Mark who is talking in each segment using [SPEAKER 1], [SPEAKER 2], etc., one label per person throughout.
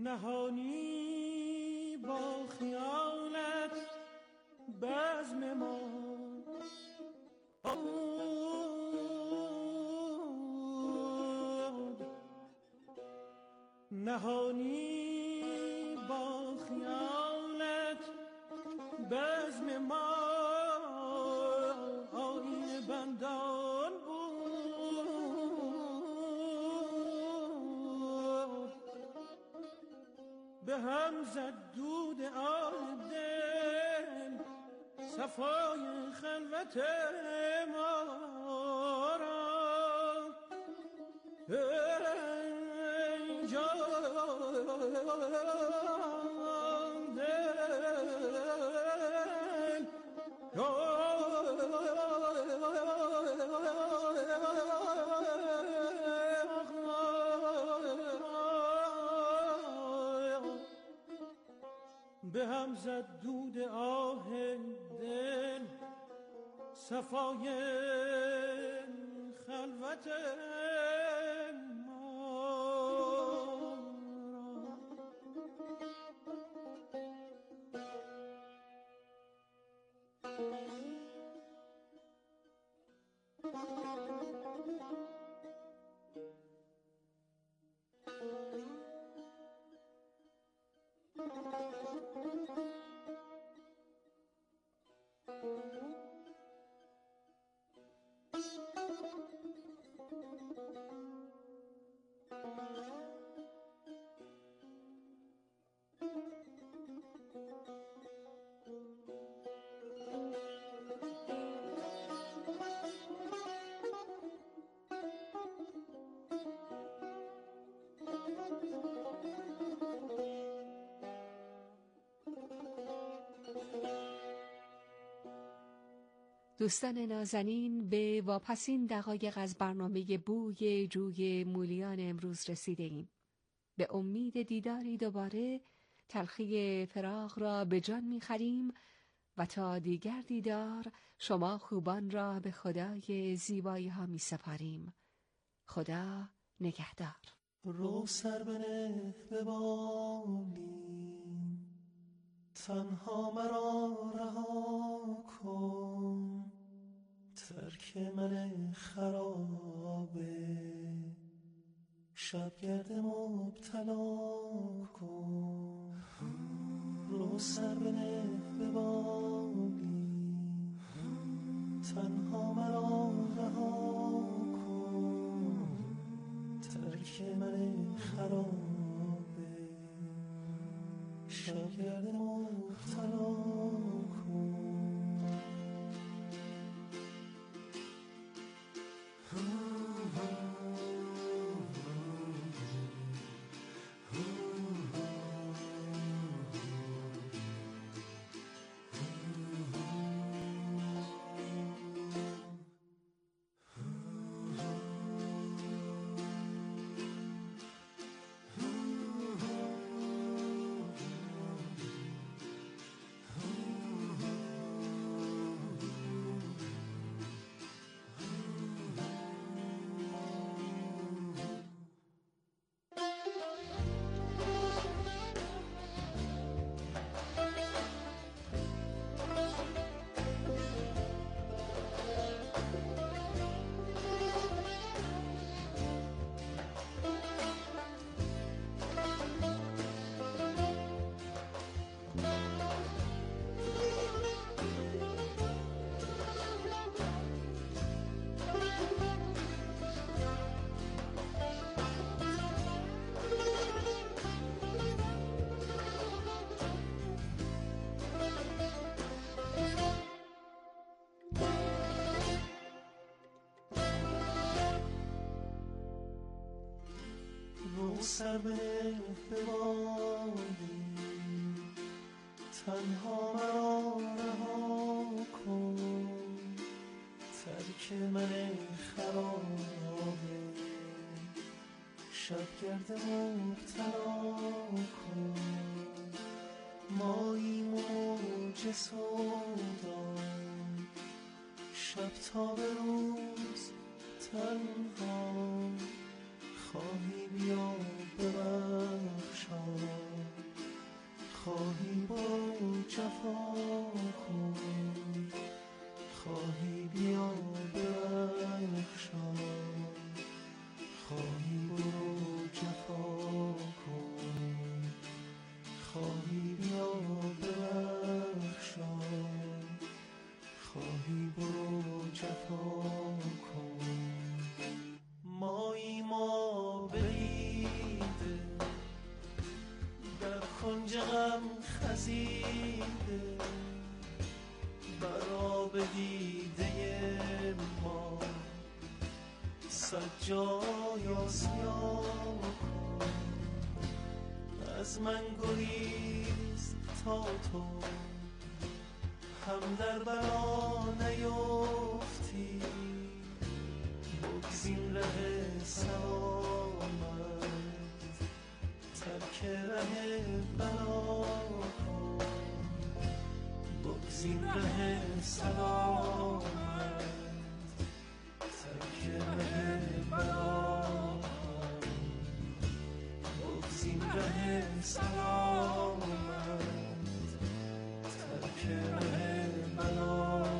[SPEAKER 1] نهانی با خیالت بزم ما نهانی با خیالت بزم ما آیین بندان بود به هم زد دود آه دل صفای خلوت ما را ای جان به هم زد دود آه دل صفای خلوت
[SPEAKER 2] دوستان نازنین، به واپسین دقایق از برنامه بوی جوی مولیان امروز رسیده ایم. به امید دیداری دوباره تلخی فراق را به جان می‌خریم و تا دیگر دیدار شما خوبان را به خدای زیبایی ها می‌سپاریم. خدا نگهدار.
[SPEAKER 1] رو سر بنه به بالین تنها مرا رها کن ترک من خرابه شبگرد مبتلا کن رو سر بنه به بالین تنها مرا رها کن ترک من خرابه شبگرد مبتلا کن رو سر به بادی تنها مرا رها کن ترک من خرابه شبگرد مبتلا کن مایی موج سودا شب تا به روز تنها خواهی بیا ببخشا جفا کن، خواهی بیا ببخشای، خواهی برو جفا کن، خواهی بیا ببخشای، خواهی برو جفا کن. مایی ما بریده در کنج غم خزیده، بر آب دیده ما سجای آسیا کن. از من گریز تا تو هم در بلا نیفتی، بگزین ره سلامت، ترک ره بلا کن، بگزین ره سلامت، ترک ره بلا کن، بگزین ره سلامت، ترک ره بلا کن.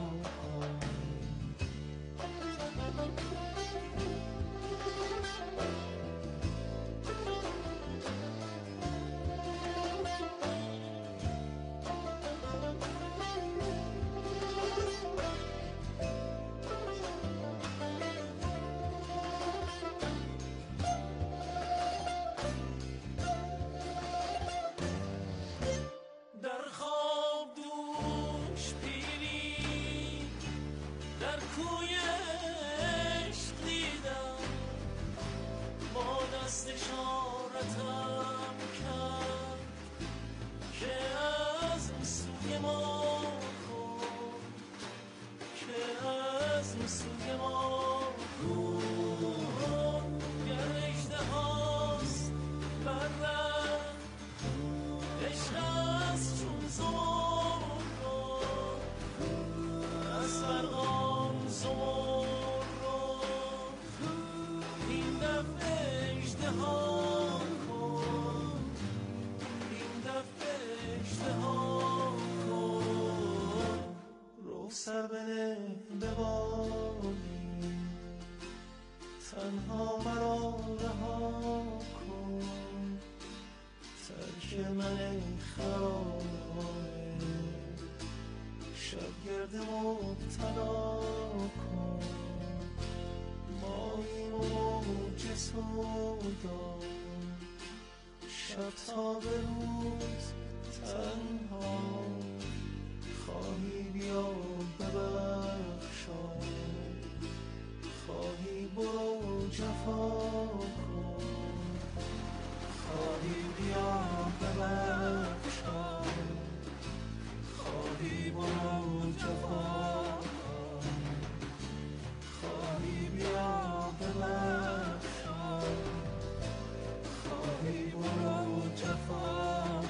[SPEAKER 1] سر بنه به بادی، تنها مرا رها کن، ترک من خرابه شبگرد مبتلا کن. مایی موج سودا شب تا به روز تنها، خواهی بیا ببخشای، خواهی برو جفا کن، خواهی بیا ببخشای، خواهی برو جفا کن، خواهی بیا ببخشای، خواهی برو جفا کن.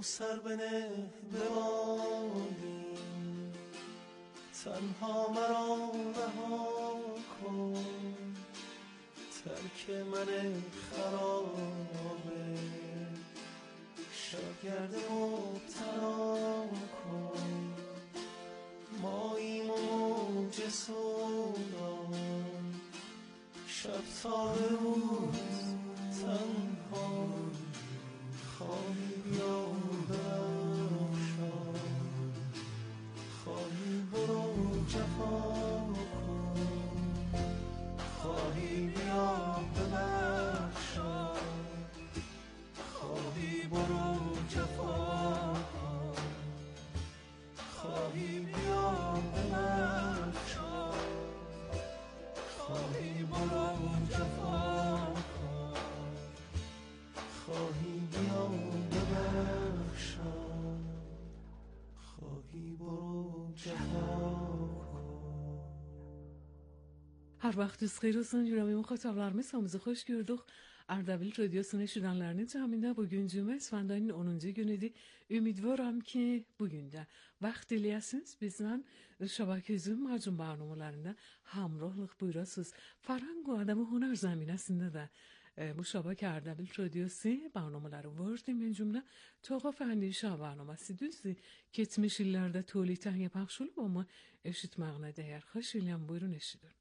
[SPEAKER 1] تو سر بنه بمانی، تنها مرا رها کن، ترک من خرابه شبگرد مبتلا کن. ماییم و موج سودان، شب تا به روز تنها، خواهی بیا ببخشا، خواهی برو جفا کن، خواهی بیا ببخشا، خواهی برو جفا کن، خواهی بیا ببخشا، خواهی برو جفا کن، خواهی بیا ببخشا، خواهی برو جفا کن.
[SPEAKER 3] Her vaxtınız yüreğimi xatirlərimi samızı xoş gördük. Ardabil Radyosu'nu eşidenlerin tahminde bugün cümle Esfanday'ın 10. günüdür. Ümidvaram ki bugün de vaxt eləyəsiniz bizden Şabaközün macun barnamalarında hamrohlıq buyurasınız. Farang و Adamı Hunar زمینəsində de bu Şabak Ardabil Radyosu barnamaları vardı. Mən cümle Toğaf Əndişə barnaması düzdür. Keçmiş illərdə tolitən yapaq olub ama eşitməyinə dəyər. Xoş eləyəm, buyurun eşidin.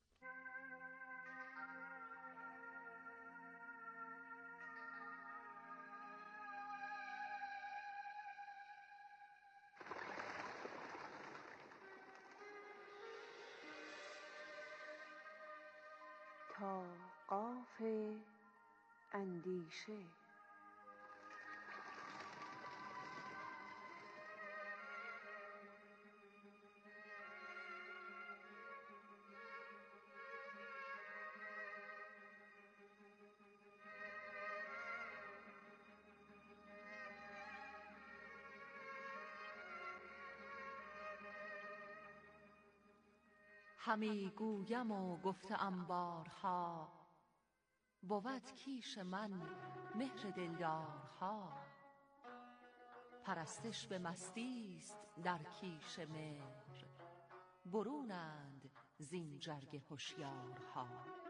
[SPEAKER 2] تا قاف اندیشه. همی گویم و گفته ام بارها، بود کیش من مهر دلدارها. پرستش به مستی است در کیش مهر، برونند زین جرگه هوشیارها.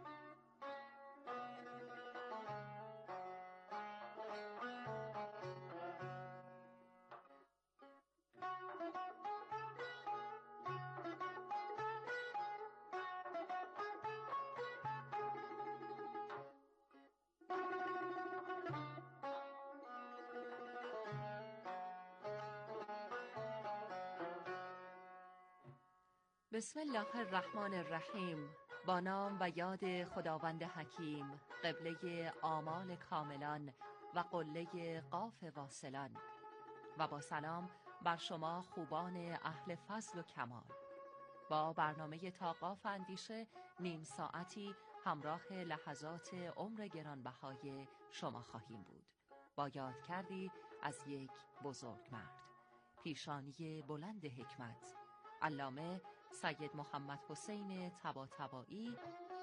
[SPEAKER 2] بسم الله الرحمن الرحیم. با نام و یاد خداوند حکیم، قبله آمال کاملان و قله قاف واصلان، و با سلام بر شما خوبان اهل فضل و کمال. با برنامه تا قاف اندیشه نیم ساعتی همراه لحظات عمر گرانبهای شما خواهیم بود، با یاد کردی از یک بزرگمرد. پیشانی بلند حکمت علامه سید محمد حسین طباطبایی،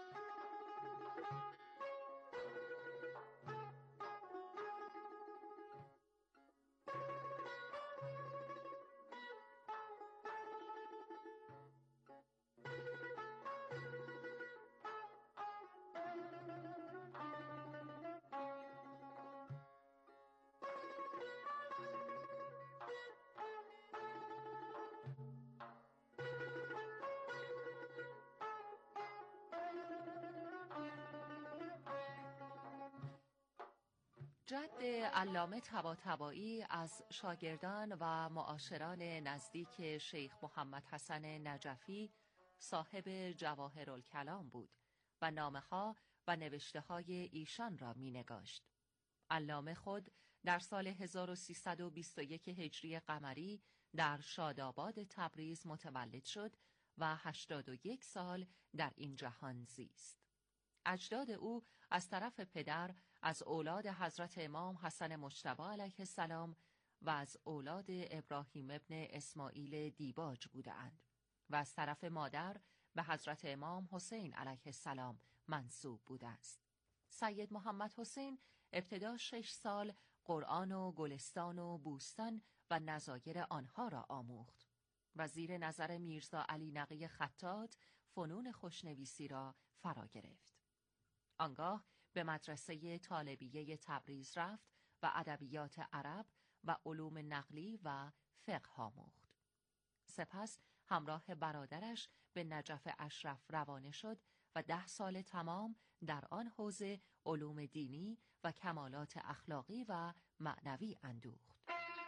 [SPEAKER 2] جد علامه طباطبایی از شاگردان و معاشران نزدیک شیخ محمد حسن نجفی صاحب جواهرالکلام بود و نامه‌ها و نوشته‌های ایشان را می‌نگاشت. علامه خود در سال 1321 هجری قمری در شاداباد تبریز متولد شد و 81 سال در این جهان زیست. اجداد او از طرف پدر از اولاد حضرت امام حسن مجتبی علیه السلام و از اولاد ابراهیم ابن اسماعیل دیباج بودند و از طرف مادر به حضرت امام حسین علیه السلام منسوب بوده است. سید محمد حسین ابتدا 6 سال
[SPEAKER 4] قرآن و گلستان و بوستان و نظایر آنها را آموخت و زیر نظر میرزا علی نقی خطاط فنون خوشنویسی را فرا گرفت. آنگاه به مدرسه طالبیه تبریز رفت و ادبیات عرب و علوم نقلی و فقه آموخت. سپس همراه برادرش به نجف اشرف روانه شد و 10 سال تمام در آن حوزه علوم دینی و کمالات اخلاقی و معنوی اندوخت.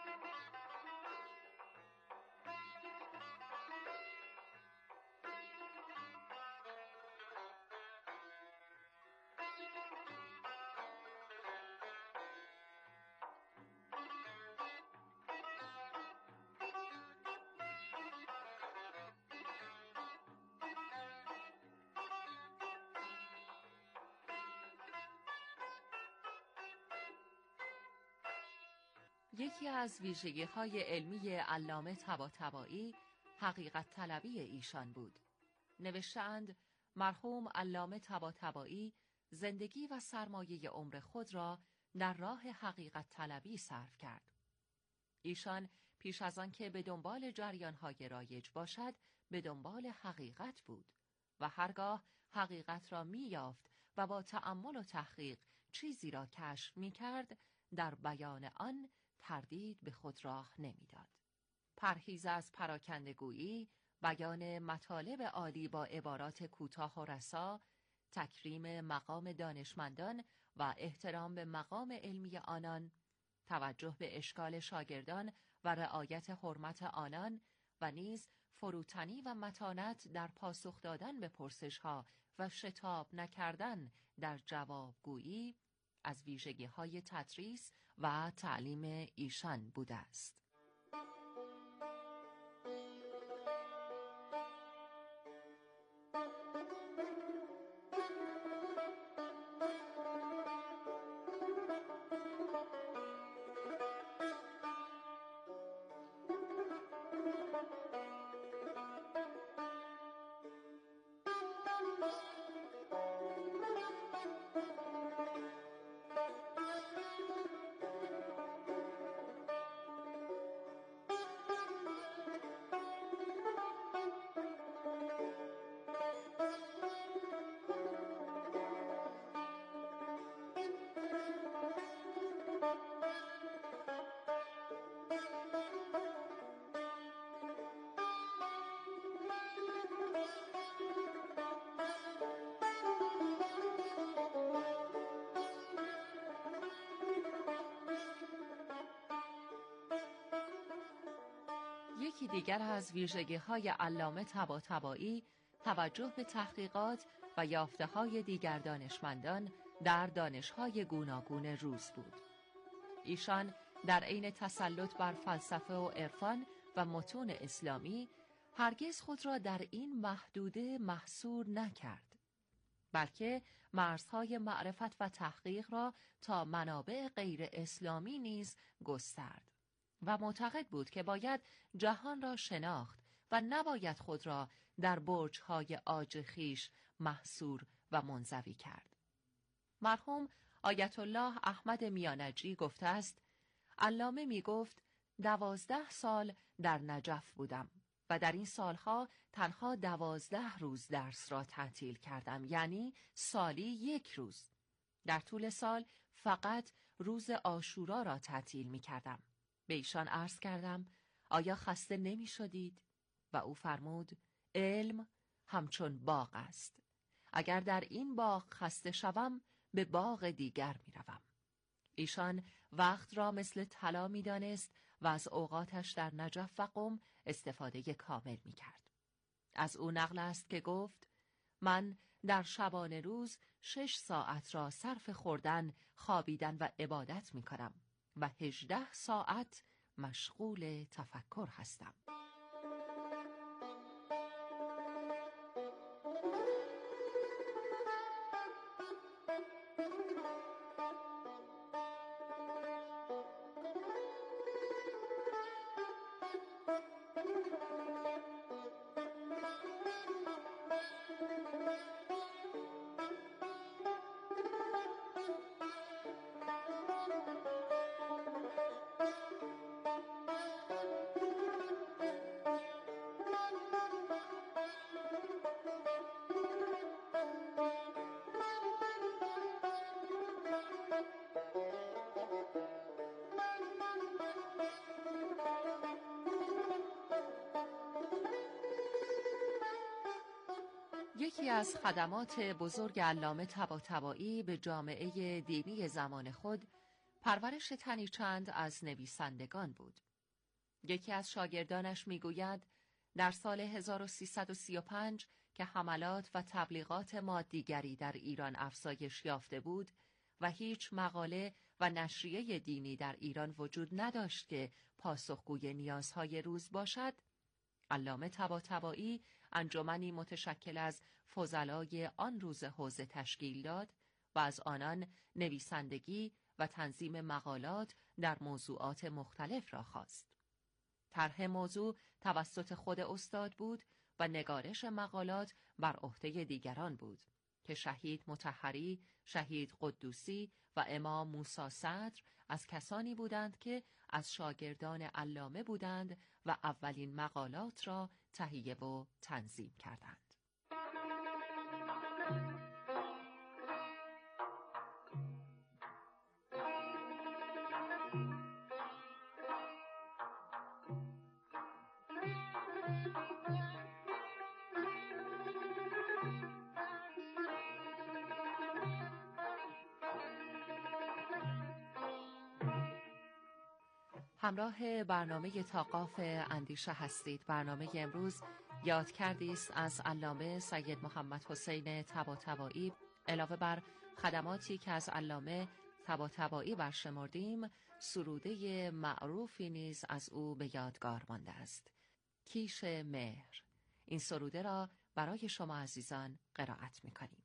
[SPEAKER 4] یکی از ویژگی‌های علمی علامه طباطبایی حقیقت طلبی ایشان بود. نوشته‌اند مرحوم علامه طباطبایی زندگی و سرمایه عمر خود را در راه حقیقت طلبی صرف کرد. ایشان پیش از آن که به دنبال جریان‌های رایج باشد، به دنبال حقیقت بود و هرگاه حقیقت را می‌یافت و با تأمل و تحقیق چیزی را کشف می‌کرد، در بیان آن تردید به خود راه نمیداد. پرهیز از پراکنده‌گویی، بیان مطالب عالی با عبارات کوتاه و رسا، تکریم مقام دانشمندان و احترام به مقام علمی آنان، توجه به اشکال شاگردان و رعایت حرمت آنان و نیز فروتنی و متانت در پاسخ دادن به پرسش‌ها و شتاب نکردن در جوابگویی از ویژگی‌های تدریس و تعلیم ایشان بوده است. یکی دیگر از ویژگی‌های علامه طباطبایی توجه به تحقیقات و یافته‌های دیگر دانشمندان در دانش‌های گوناگون روز بود. ایشان در عین تسلط بر فلسفه و عرفان و متون اسلامی هرگز خود را در این محدوده محصور نکرد، بلکه مرزهای معرفت و تحقیق را تا منابع غیر اسلامی نیز گسترد و معتقد بود که باید جهان را شناخت و نباید خود را در برج‌های عاج خویش محصور و منزوی کرد. مرحوم آیت الله احمد میانجی گفته است: علامه می گفت 12 سال در نجف بودم و در این سالها تنها 12 روز درس را تعطیل کردم، یعنی سالی 1 روز. در طول سال فقط روز عاشورا را تعطیل می کردم. به ایشان عرض کردم آیا خسته نمی شدید؟ و او فرمود علم همچون باغ است. اگر در این باغ خسته شوم به باغ دیگر می روم. ایشان وقت را مثل طلا می دانست و از اوقاتش در نجف و قم استفاده کامل می کرد. از او نقل است که گفت من در شبانه روز 6 ساعت را صرف خوردن، خوابیدن و عبادت می کنم و 18 ساعت مشغول تفکر هستم. یکی از خدمات بزرگ علامه طباطبایی به جامعه دینی زمان خود پرورش تنی چند از نویسندگان بود. یکی از شاگردانش میگوید در سال 1335 که حملات و تبلیغات مادیگری در ایران افزایش یافته بود و هیچ مقاله و نشریه دینی در ایران وجود نداشت که پاسخگوی نیازهای روز باشد، علامه طباطبایی انجمنی متشکل از فضلای آن روز حوزه تشکیل داد و از آنان نویسندگی و تنظیم مقالات در موضوعات مختلف را خواست. طرح موضوع توسط خود استاد بود و نگارش مقالات بر عهده دیگران بود که شهید مطهری، شهید قدوسی و امام موسی صدر از کسانی بودند که از شاگردان علامه بودند و اولین مقالات را تهیه و تنظیم کردند. همراه برنامه تاقاف اندیشه هستید. برنامه امروز یادکردی است از علامه سید محمد حسین طباطبایی علاوه بر خدماتی که از علامه طباطبایی برشمردیم، سروده معروفی نیز از او به یادگار مانده است. کیش مهر. این سروده را برای شما عزیزان قرائت می‌کنیم.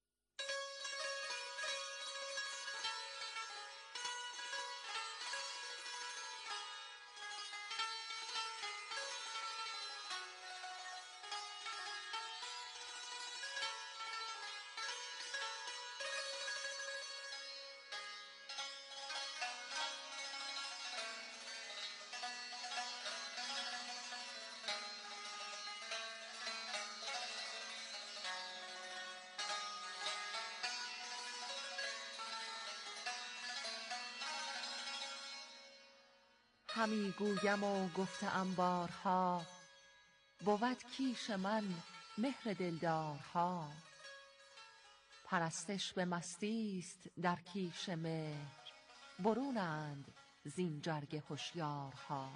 [SPEAKER 4] همی گویم و گفته ام بارها، بود کیش من مهر دلدارها. پرستش به مستی است در کیش مهر، برونند زین جرگه هوشیارها.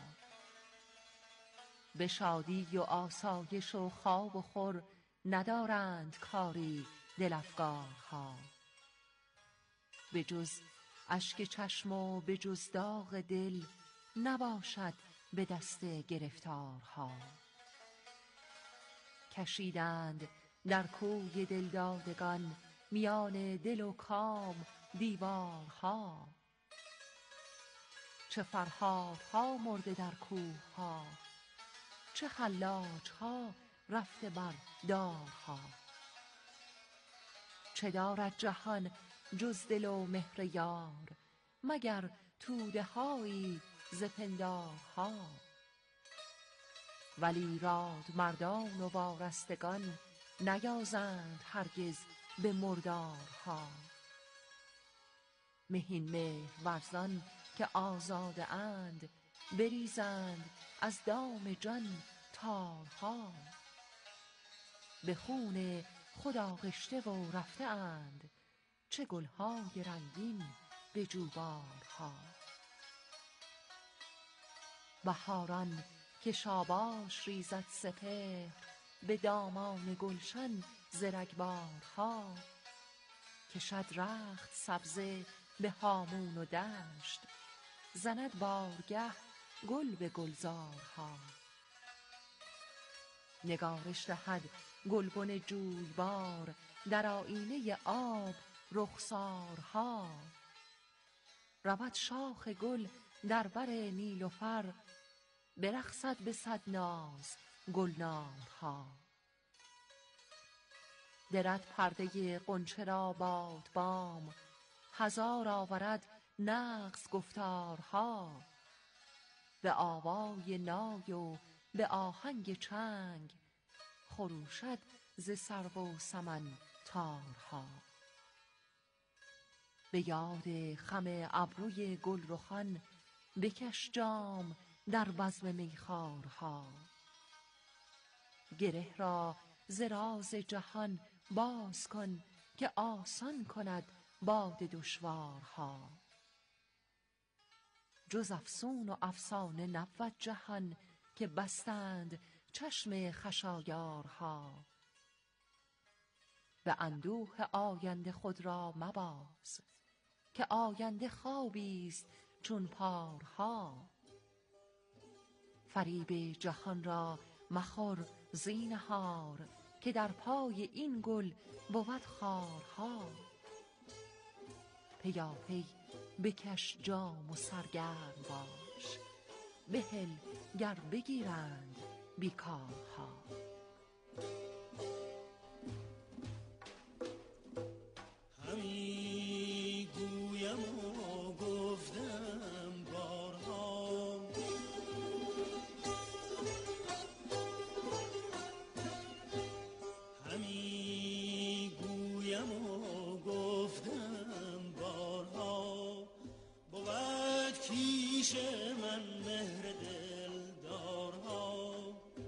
[SPEAKER 4] به شادی و آسایش و خواب و خور، ندارند کاری دل افگارها. به جز اشک چشم و به جز داغ دل، نباشد به دست گرفتارها. کشیدند در کوی دلدادگان، میان دل و کام دیوارها. چه فرهادها مرده در کوهها، چه حلاجها رفته بر دارها. چه دارد جهان جز دل و مهر یار، مگر توده هایی ز پندارها. ولی راد مردان و وارستگان، نیازند هرگز به مردارها. مهین مهر ورزان که آزاده اند، بریزند از دام جان تارها. به خون خود آغشته و رفته اند، چه گلهای رنگین به جوبارها. بهاران که شاباش ریزد سپهر، به دامان گلشن ز رگبارها. کشد رخت سبزه به هامون و دشت، زند بارگه گل به گلزارها. نگارش دهد گلبن جویبار، در آیینه آب رخسارها. رود شاخ گل در بر نیلوفر، برقصد به صد ناز گلنارها. درد پرده غنچه را بادبان، هزار آورد نغز گفتارها. به آوای نای و به آهنگ چنگ، خروشد ز سرو و سمن تارها. به یاد خم ابروی گلرخان، بکش جام در بزم میخوارها. گره را ز راز جهان باز کن که آسان کند باد دشوارها. جز افسون و افسانه نبود جهان که بستند چشم خشایارها. به اندوه آینده خود را مباز که آینده خوابی است چون پارها. فریب جهان را مخور زینهار که در پای این گل بود خارها. پیاپی بکش جام و سرگرم باش بهل گر بگیرند بیکارها.
[SPEAKER 1] همی گویم و گفتم بارها، همی گویم و گفتم بارها، بود کیش من مهر دلدارها.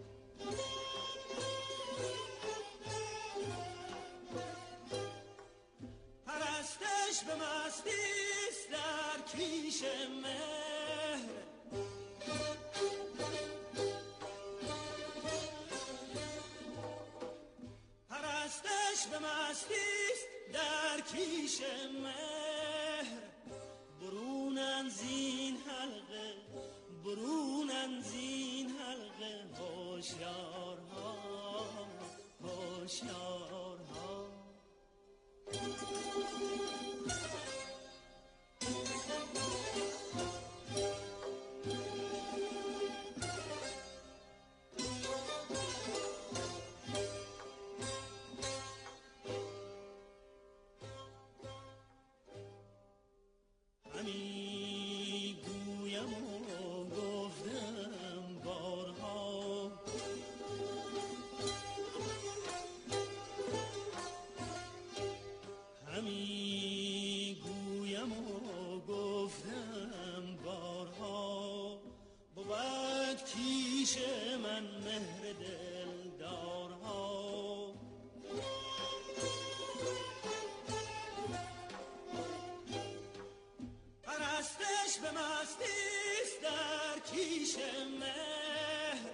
[SPEAKER 1] پرستش به مستیست در کیش مهر، پرستش به مستیست در کیش مهر. برونن زین حلقه، برونن زین حلقه، هوشیارها هوشیارها. همی گویم و گفتم بارها، همی گویم و گفتم بارها، بود کیش من مهر دلدارها. پرستش به مستیست در کیش مهر،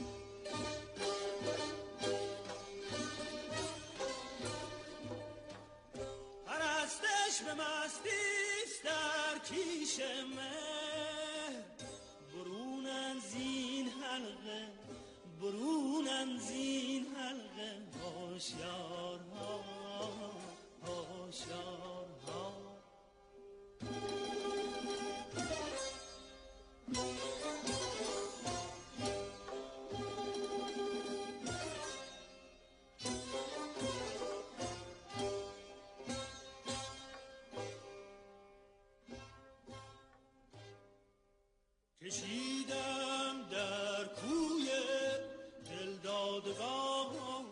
[SPEAKER 1] پرستش به مستیست در کیش مهر. برونن زین حلقه، برونن زین حلقه، هوشیارها هوشیارها. کشیدم در کوی دلدادگان،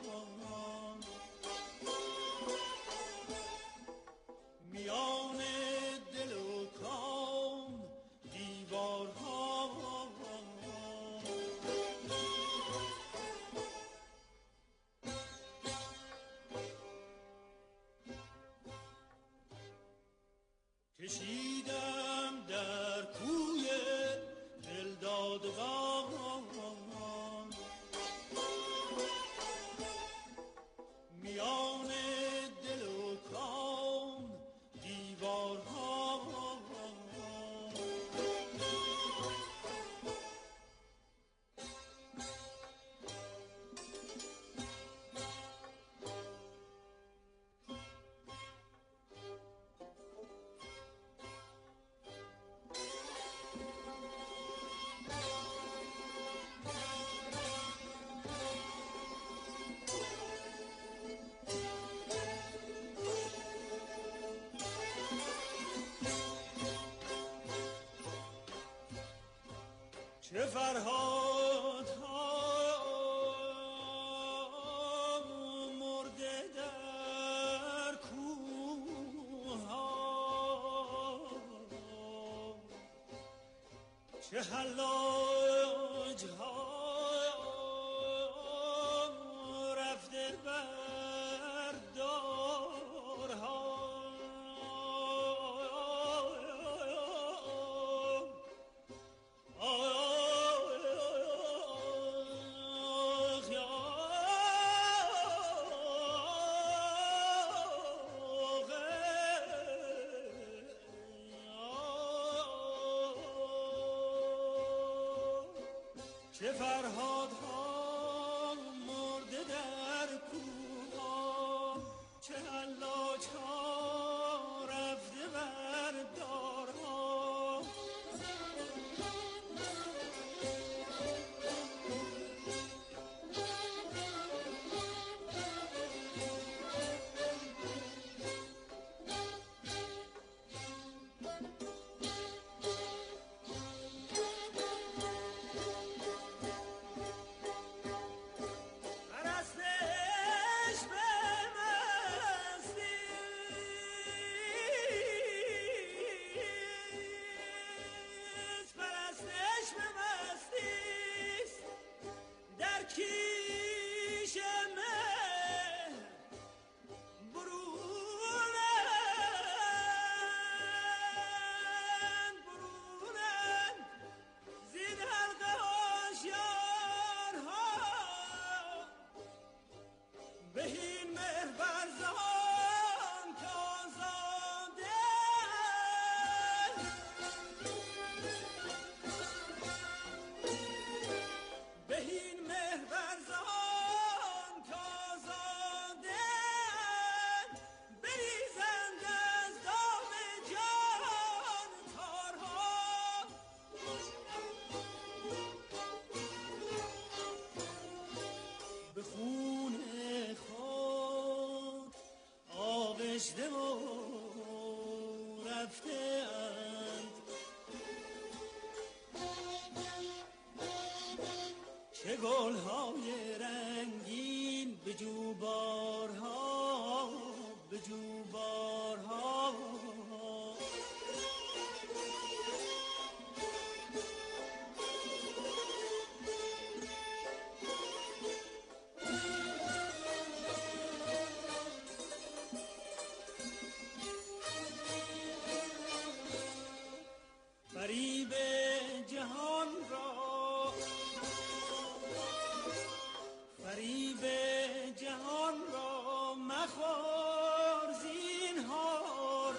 [SPEAKER 1] میان دل و کام دیوارها. کشیدم در کوی دلدادگان، میان دل و کام دیوارها. چه فرهادها مرده در کوه‌ها، چه حلاجها رفته چه فرهادها مرده در کوها، چه حلاجها رفته بر دارها. آغشته و رفته اند، چه گلهای رنگین به جوبارها، به جوبارها. فریب جهان را، فریب جهان را مخور زینهار،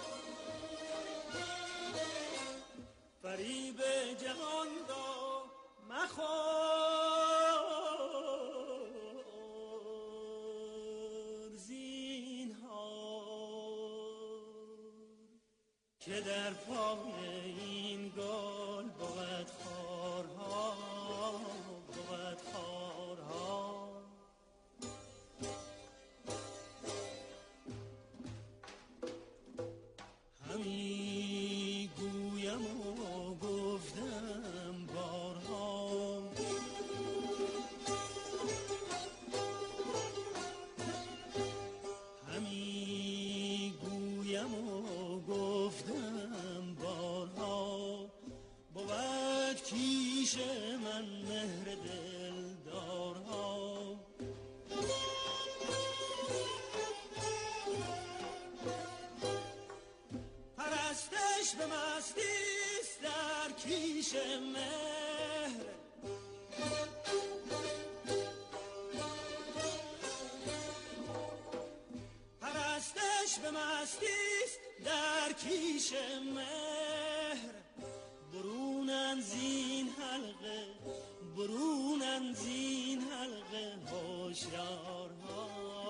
[SPEAKER 1] فریب جهان را مخور زینهار، که در پای این گل بود خارها، بود خارها. همی گویم و گفتم بارها، همی گویم و گفتم بارها، بود کیش من مهر دلدارها. پرستش به مستیست در کیش مهر، پرستش به مستیست در کیش مهر. برونن زین حلقه، برونن زین حلقه، هوشیارها،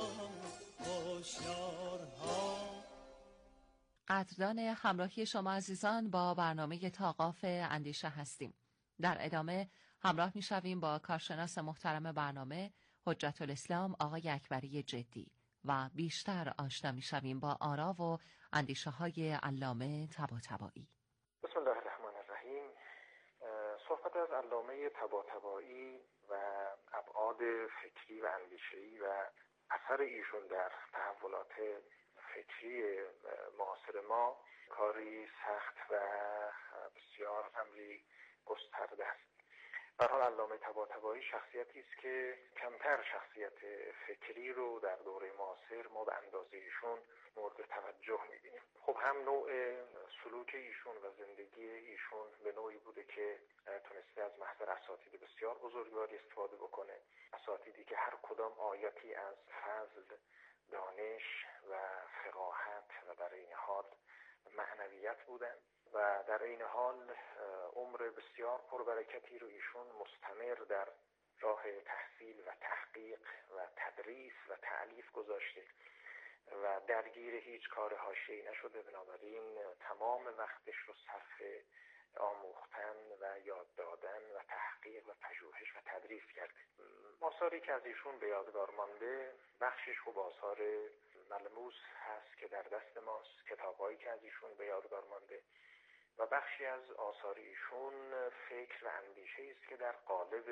[SPEAKER 1] هوشیارها.
[SPEAKER 4] قدردان همراهی شما عزیزان با برنامه تاقاف اندیشه هستیم. در ادامه همراه می‌شویم با کارشناس محترم برنامه حجت الاسلام آقای اکبری جدی و بیشتر آشنا می‌شویم با آرا و اندیشه‌های علامه طباطبایی.
[SPEAKER 5] بسم الله الرحمن الرحیم. صحبت از علامه طباطبایی و ابعاد فکری و اندیشه‌ای و اثر ایشون در تحولات فکری معاصر ما کاری سخت و بسیار امری گسترده است. به هر حال علامه طباطبایی شخصیتی است که کمتر شخصیت فکری رو در دوره معاصر ما به اندازه ایشون مورد توجه می‌بینیم. خب هم نوع سلوک ایشون و زندگی ایشون به نوعی بوده که تونسته از محضر اساتید بسیار بزرگواری استفاده بکنه، اساتیدی که هر کدام آیتی از فضل، دانش و فقاهت و در این حال معنویت بودن و در این حال عمر بسیار پربرکتی رو ایشون مستمر در راه تحصیل و تحقیق و تدریس و تألیف گذاشته و درگیر هیچ کار حاشیه‌ای نشده. بنابراین تمام وقتش رو صرف آموختن و یاد دادن و تحقیق و پژوهش و تدریس کرده. آثاری که از ایشون به یادگار مانده بخشش خب آثار ملموس هست که در دست ماست، کتاب‌هایی که از ایشون به یادگار مانده، و بخشی از آثار ایشون فکر و اندیشه است که در قالب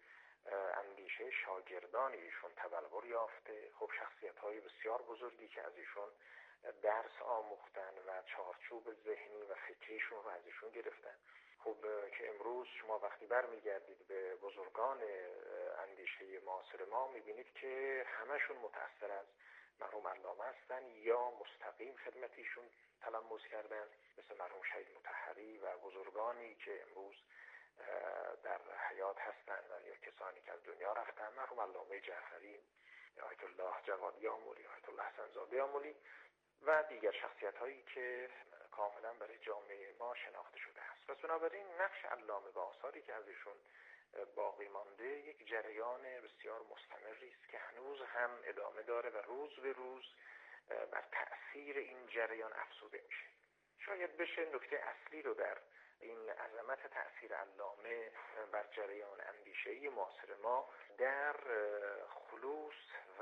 [SPEAKER 5] اندیشه شاگردان ایشون تبلور یافته. خب شخصیت‌های بسیار بزرگی که از ایشون درس آموختن و چارچوب ذهنی و فکریشون رو از ایشون گرفتن. خب که امروز شما وقتی برمیگردید به بزرگان اندیشه معاصر ما میبینید که همشون متأثر از مرحوم علامه هستن یا مستقیم خدمتیشون تلمس کردن، مثل مرحوم شهید مطهری و بزرگانی که امروز در حیات هستند و یا کسانی که از دنیا رفتن، مرحوم علامه جعفری، آیت الله جوادی آملی، آیت الله حسن زاده آملی و دیگر شخصیت‌هایی که کاملا برای جامعه ما شناخته شده است. پس بنابراین نقش علامه و آثاری که از ایشون باقی مانده یک جریان بسیار مستمری است که هنوز هم ادامه داره و روز به روز بر تأثیر این جریان افزوده میشه. شاید بشه نکته اصلی رو در این عظمت تأثیر علامه بر جریان اندیشه‌ای معاصر ما در خلوص و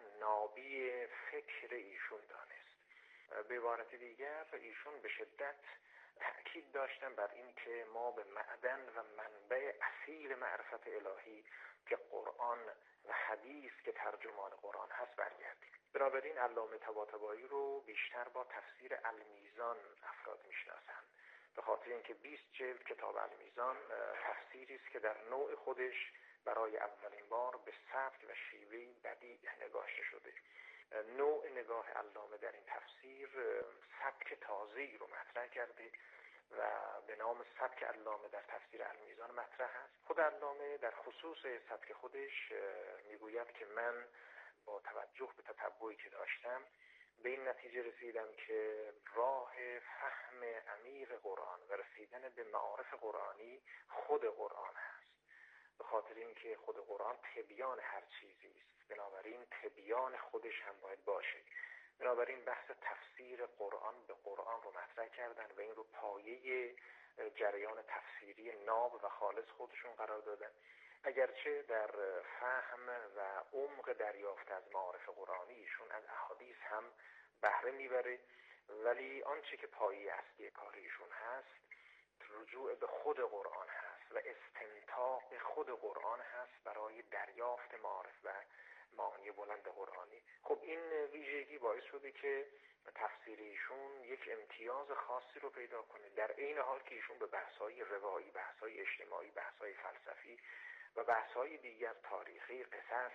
[SPEAKER 5] نابی فکر ایشون دانست. به عبارت دیگر ایشون به شدت تأکید داشتن بر این که ما به معدن و منبع اصیل معرفت الهی که قرآن و حدیث که ترجمان قرآن هست برگردیم. بنابراین علامه طباطبایی رو بیشتر با تفسیر المیزان افراد میشناسند، به خاطر اینکه 20 جلد کتاب المیزان تفسیری است که در نوع خودش برای اولین بار به سبک و شیوهی بدیع نگاشته شده. نوع نگاه علامه در این تفسیر سبک تازه‌ای رو مطرح کرده و به نام سبک علامه در تفسیر المیزان مطرح است. خود علامه در خصوص سبک خودش میگوید که من با توجه به تتبعی که داشتم به این نتیجه رسیدم که راه فهم عمیق قرآن و رسیدن به معارف قرآنی خود قرآن هست، به خاطر اینکه خود قرآن تبیان هر چیزی است، بنابراین تبیان خودش هم باید باشه. بنابراین بحث تفسیر قرآن به قرآن رو مطرح کردن و این رو پایه جریان تفسیری ناب و خالص خودشون قرار دادن. اگرچه در فهم و عمق دریافت از معارف قرآنی ایشون از احادیث هم بهره میبره، ولی آنچه که پایه اصلی کار ایشون هست رجوع به خود قرآن هست و استنطاق خود قرآن هست برای دریافت معارف و معانی بلند قرآنی. خب این ویژگی باعث شده که تفسیر ایشون یک امتیاز خاصی رو پیدا کنه، در عین حال که ایشون به بحث‌های روایی، بحث‌های اجتماعی، بحث‌های فلسفی و بحث‌های دیگر تاریخی، قصص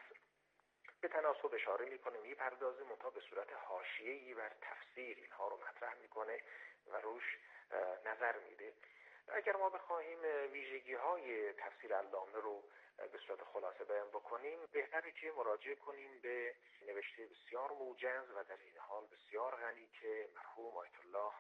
[SPEAKER 5] به تناسب اشاره میکنه، میپردازه، منتها به صورت حاشیه‌ای بر تفسیر اینها رو مطرح میکنه و روش نظر میده. اگر ما بخواهیم ویژگی‌های تفسیر علامه رو به صورت خلاصه بیان بکنیم، بهتره که مراجعه کنیم به نوشته بسیار موجز و در این حال بسیار غنی که مرحوم آیت الله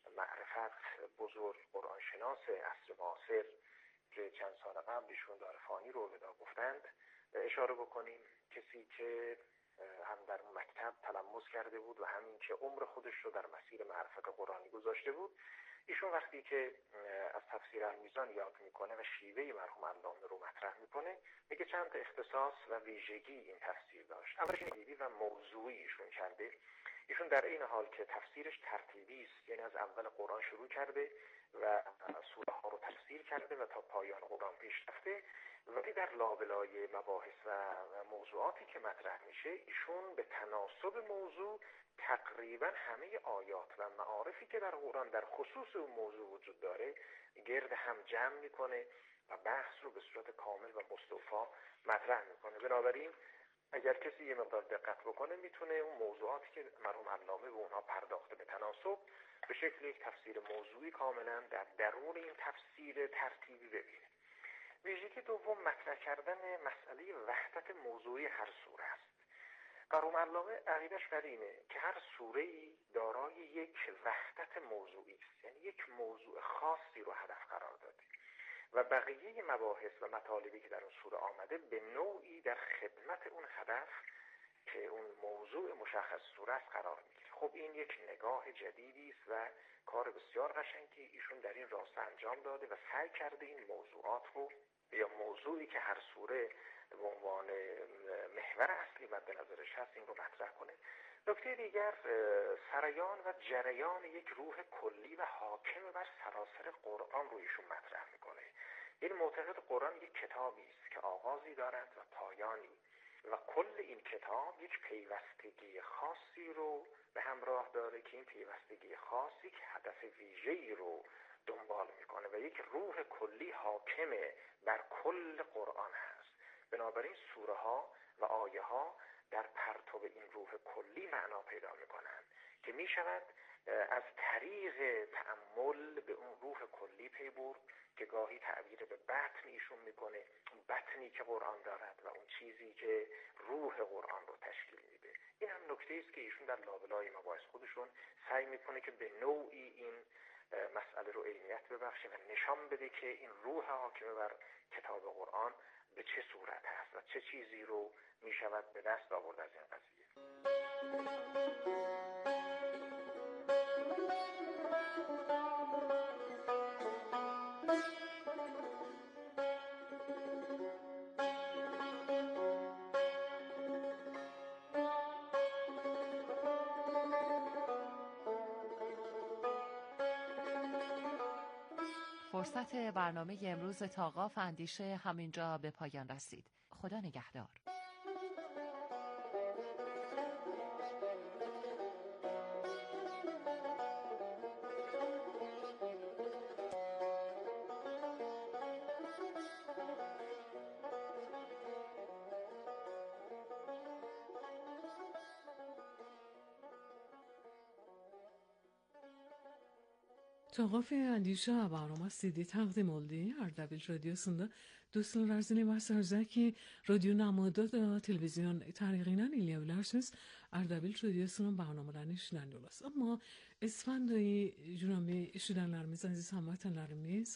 [SPEAKER 5] معرفت بزرگ قرآن شناس عصر معاصر که چند سال قبل ایشون دار فانی رو ودا گفتند اشاره بکنیم. کسی که هم در مکتب تلمس کرده بود و همین که عمر خودش رو در مسیر معرفت قرآنی گذاشته بود، ایشون وقتی که از تفسیر المیزان یاد میکنه و شیوه مرحوم علامه رو مطرح میکنه، میگه چند تا اختصاص و ویژگی این تفسیر داشت. اولش ترتیبی و موضوعی ایشون کرده. ایشون در این حال که تفسیرش ترتیبی است، یعنی از اول قرآن شروع کرده و سوره ها رو تفسیر کرده و تا پایان قرآن پیش رفته، ولی در لابلای مباحث و موضوعاتی که مطرح میشه ایشون به تناسب موضوع تقریبا همه آیات و معارفی که در قرآن در خصوص اون موضوع وجود داره گرد هم جمع میکنه و بحث رو به صورت کامل و مستوفا مطرح میکنه. بنابراین اگر کسی یه مقدار دقت بکنه میتونه اون موضوعاتی که مرحوم علامه به اونها پرداخته به تناسب به شکل یک تفسیر موضوعی کاملا در درون این تفسیر ترتیبی ببینه. ویژگی دوم مطرح کردن مسئله وحدت موضوعی هر سوره است. مرحوم علامه عقیدش بر اینه که هر سوره‌ای دارای یک وحدت موضوعی است، یعنی یک موضوع خاصی رو هدف قرار داده و بقیه مباحث و مطالبی که در اون سوره آمده به نوعی در خدمت اون هدف که اون موضوع مشخص سوره است قرار میگیره. خب این یک نگاه جدیدی است و کار بسیار قشنگی ایشون در این راسته انجام داده و سعی کرده این موضوعات رو یا موضوعی که هر سوره به عنوان محور اصلی مد نظرش هست این رو مطرح کنه. نکته دیگر سریان و جریان یک روح کلی و حاکم بر سراسر قرآن رو ایشون مطرح میکنه. این معتقد قرآن یک کتابی است که آغازی دارد و پایانی و کل این کتاب یک پیوستگی خاصی رو به همراه داره که این پیوستگی خاص یک هدف ویژه‌ای رو دنبال میکنه و یک روح کلی حاکم بر کل قرآن هست. بنابراین سوره ها و آیه ها در پرتو این روح کلی معنا پیدا میکنند که میشود از طریق تأمل به اون روح کلی پی برد که گاهی تعبیر به بطن ایشون میکنه، اون بطنی که قرآن دارد و اون چیزی که روح قرآن رو تشکیل میده. این هم نکته است که ایشون در لابلای مباحث خودشون سعی میکنه که به نوعی این مسئله رو عینیت ببخشه و نشان بده که این روح حاکم بر کتاب قرآن به چه صورت هست و چه چیزی رو میشود به دست آورد از این قضیه.
[SPEAKER 4] فرصت برنامه امروز تاقاف اندیشه همینجا به پایان رسید. خدا نگهدار.
[SPEAKER 3] Tağaf əndişə barəma CD təqdim oldu. Ardabil Radyosu'nda dostlarınızın varsa ki radyo namada da televizyon tarihinden izleyebilirsiniz. Ardabil Radyosu'nun barnamelerini işleniyorlar. Ama اسفند جنابی اشیدنlarimiz, aziz هموطنlarimiz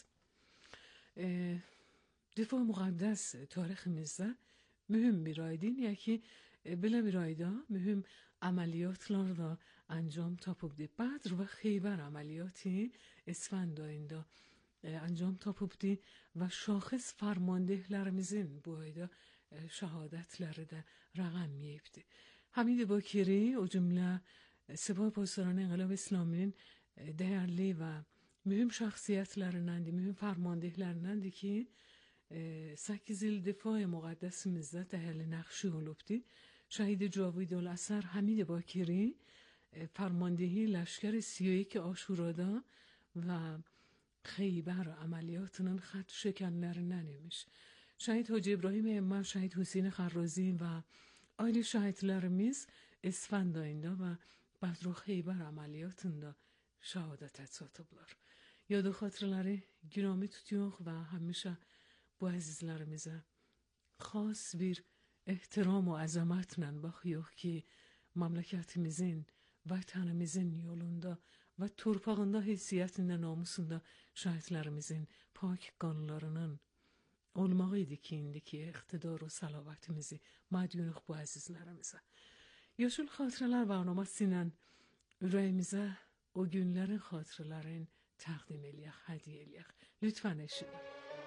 [SPEAKER 3] دفاع مقدس tariximizdə mühüm bir aydın, ya ki belə bir ayda mühüm əməliyyatlar da انجام تاپوبدی. بدر و خیبر عملیاتی اسفند ayında انجام تاپوبدی و şahıs فرماندهlerimizin bu ayda şəhadətləri də rəqəm yeyibdi. Hamid Bakiri o cümlə Sepah Pasdaran İnqilab İslaminin değerli ve mühüm şahsiyyətlərindəndir, mühüm فرماندهlərindəndir ki 8 il difai müqəddəsimizdə dəhəli nəqşi olubdi. شهید جاوید الاثر حمید باکری فرماندهی لشکر 31 آشورادا و خیبر عملیاتının خط şekenlerinden imiş. Şəhid Hacı İbrahim Emmə, Şəhid Hüseyin Xarrazi və ailə şəhidlərimiz İsfənd ayında və Badr və Xeybər əməliyyatında şəhadətə çatıblar. Yad و xatirələri günami tutuyoruz və həmişə bu əzizlərimizə xas bir احترام و عظمتlə baxıyıq ki, məmləkətimizin, vətənimizin yolunda və torpağında, heysiyyətində, namusunda şəhidlərimizin pak qanlarının olmağı idi ki, indiki iqtidar و səlavətimizi mədyunuq bu əzizlərimizə. Yaşıl xatirələr barnaməsi ilə ürəyimizə o günlərin xatirələrin təqdim eləyək, hədiyyə eləyək. Lütfən eşidin.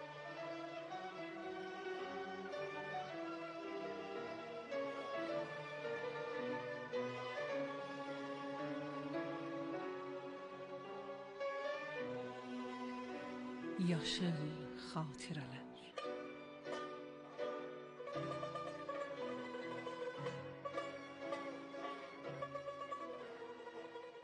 [SPEAKER 3] Yaşıl xatirələr.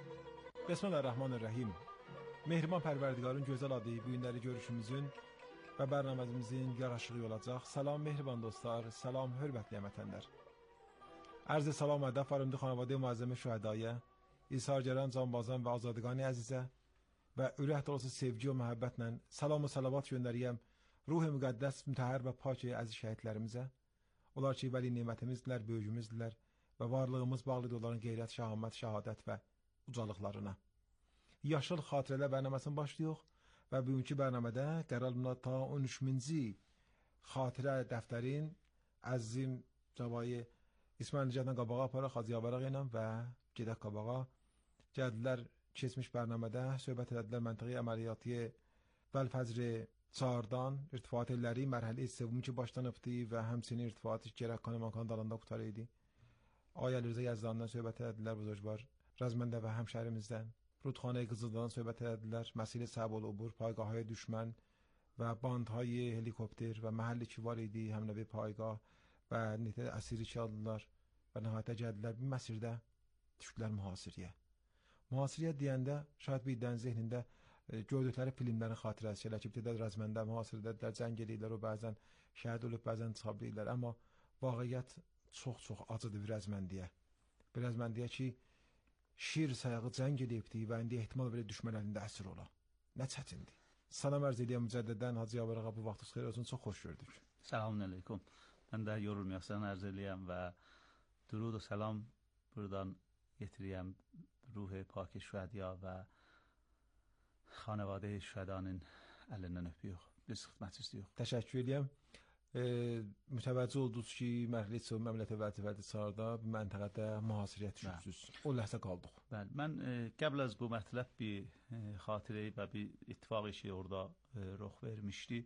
[SPEAKER 6] Bismillahirrahmanirrahim. Mehriban pərverdigarın gözəl adı bu günləri görüşümüzün və bərnaməmizin yaraşığı olacaq. Salam mehriban dostlar, salam hörmətli həmvətənlər. Arz salam ədəb varımdı xanavadə muazzəmi şühədaya, İsargəran, canbazan və azadgani əzizə və ürək dolusu sevgi və məhəbbətlə salam və salavat göndəriyəm ruh-i müqəddəs, mütəhhər və pak əziz şəhidlərimizə. Onlar ki, vəli nemətimizdirlər, böyücümüzdürlər və varlığımız bağlıdır onların qeyrət, şahəmət, şəhadət və ucalıqlarına. Yaşıl xatirələr bərnaməsini başlayıq və bugünkü bərnamədə qərarımda ta 13-ci xatirə dəftərin əzizim Cavayı İsmail Nicatdan qabağa aparaq, Hacı Yavaraq ilə və gedək qabağa. Gəldilər keçmiş bərnamədə söhbət edədilər məntiqi əməliyyatı Vəlfəcr 4-dan irtifaat elləri mərhələ sevimi ki başlanıbdı və həmçinin irtifaatı Gərəkkan İmankan dalında qutarı idi. Ay Əlirza Yazdandan söhbət edədilər buzurgvar Rəzməndə və həmşəhrimizdən. Rudxanə Qızıldan söhbət edədilər. Məsələ səbəb olur, paygahı düşmən və bandهای helikopter və məhəlli ki var idi, həmnəvi paygah və nitə əsiri ki aldılar və nəhayətə gəldilər bir məsirdə düşdülər mühasirəyə. Mühasirəyə deyəndə şayad bir dən zehnində gördükləri filmlərin xatirəsi gələr ki, ibtidədə Rəzməndə mühasirədədirlər, cəng edirlər, o bəzən şəhid olub, bəzən çıxabilirlər. Amma vaqiət çox-çox acıdır Rəzməndiyə. Bir Rəzməndiyə ki, şir sayağı cəng edibdi və indi ehtimal verir düşmən əlində əsir ola. Nə çətindir. Salam ərz edirəm mücəddədən Hacı Yavarağa, bu vaxtınız xeyir olsun, çox xoş gördük.
[SPEAKER 7] Selamun aleyküm. Mən də yorulmayasın ərz eləyəm və durud və salam buradan getiriyəm ruh pak şühədiya və xanəvadə şühədanın əlindən öpüyük. Biz xidmət istəyik.
[SPEAKER 6] Təşəkkür edirəm. Mütəvəccüh oldunuz ki, mərhələ məmləkət vəzifədə çağırda bir məntəqədə mühasirəyə düşürsünüz. O ləhzə qaldıq.
[SPEAKER 7] Bəli, mən qəbl az bu mətləb bir xatirəyi və bir ittifaq işi orada ruh vermişdi.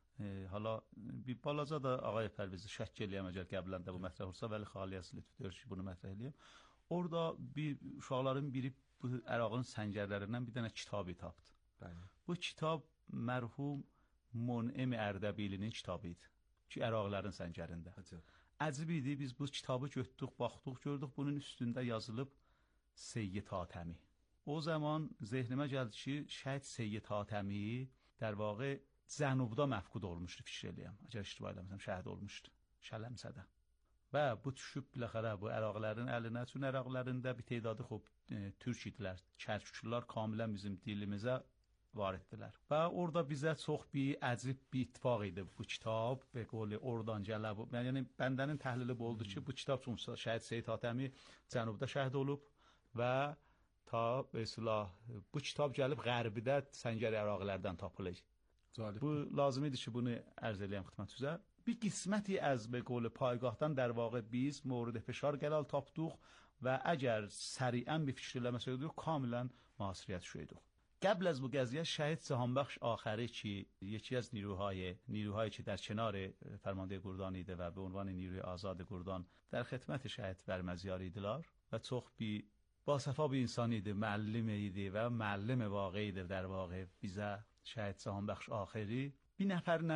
[SPEAKER 7] Hala bir balaca da Ağay Pərvizi şəkk eləyəm əgər qəblən də bu mətrəh olsa, vəli xaliyəsi lütfüdür ki, bunu mətrəh eləyəm. Orada bir uşaqların biri bu Ərağın səngərlərindən bir dənə kitabı tapdı.
[SPEAKER 6] Bəli.
[SPEAKER 7] Bu kitab mərhum Mun'im Ərdəbilinin kitabı idi ki, Ərağların səngərində. Əcib idi, biz bu kitabı götdük, baxdıq, gördük, bunun üstündə yazılıb Seyyid Hatəmi. O zaman zehnimə gəldi ki, şəhid Seyyid Hatəmi در واقع Cənubda məfqud olmuşdu, fikir eləyəm. Əgər iştibar eləməsəm, şəhid olmuşdu Şələmsədə. Və bu düşüb biləxərə bu Əraqlərin əlinə, çünki Əraqlərində bir tedadı türk idilər, Kərküklər kamilən bizim dilimizə variddirlər. Və orada bizə çox bir əcib bir ittifaq idi bu kitab, və qoli oradan gəlib. Yəni bəndənin təhlili bu oldu ki, bu kitab üçün şəhid Seyyid Hatəmi Cənubda şəhid olub və ta mesela bu kitab gəlib Qərbidə səngər Əraqlərdən tapılır. Bu lazım idi ki, bunu ərz eləyəm xidmətinizə. Bir qisməti az به قول پایگاهdan در واقع biz مورد فشار قرار tapdıq və əgər səriən bir fikir eləməsəydik, kamilən mühasirəyə düşəydik. قبل از bu قضیه شهید سهامبخش آخری که یکی از نیروهایی که در کنار فرمانده گردان ایده و به عنوان نیروی آزاد گردان در خدمت شهید برمزیار ایدلار و çox bir باصفا bir insan idi, müəllim idi və müəllim واقعیdir در واقع bizə şəhid Sahanbəxş axiri bir nəfərlə